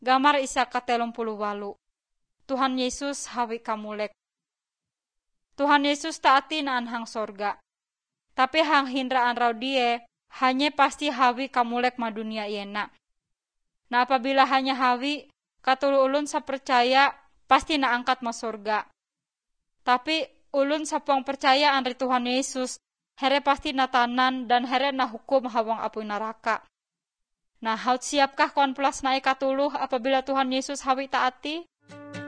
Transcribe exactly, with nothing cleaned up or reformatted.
Gamar Isa katelum puluh walu. Tuhan Yesus hawi kamulek. Tuhan Yesus taati naan hang sorga. Tapi hang hindraan rau die hanya pasti hawi kamulek ma dunia iena. Nah apabila hanya hawi, katulu ulun sa percaya pasti na angkat ma sorga. Tapi ulun sapong percaya andri Tuhan Yesus, here pasti na tanan dan here na hukum hawang apoy neraka. Nah, haut siapkah kon plus naik katuluh apabila Tuhan Yesus hawi taati?